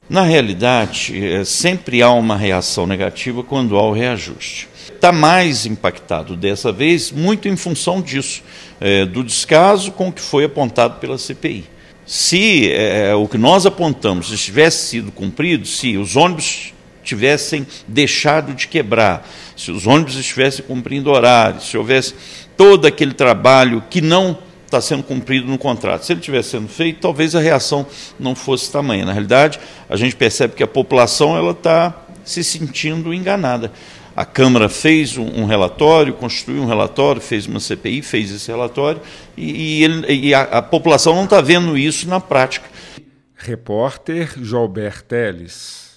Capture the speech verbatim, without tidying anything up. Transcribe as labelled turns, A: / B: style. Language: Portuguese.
A: Na realidade, sempre há uma reação negativa quando há o reajuste. Está mais impactado dessa vez, muito em função disso, é, do descaso com o que foi apontado pela C P I. Se é, o que nós apontamos tivesse sido cumprido, se os ônibus tivessem deixado de quebrar, se os ônibus estivessem cumprindo horários, se houvesse todo aquele trabalho que não está sendo cumprido no contrato, se ele estivesse sendo feito, talvez a reação não fosse tamanha. Na realidade, a gente percebe que a população ela está se sentindo enganada. A Câmara fez um, um relatório, constituiu um relatório, fez uma C P I, fez esse relatório, e, e, ele, e a, a população não está vendo isso na prática.
B: Repórter Joelber Teles.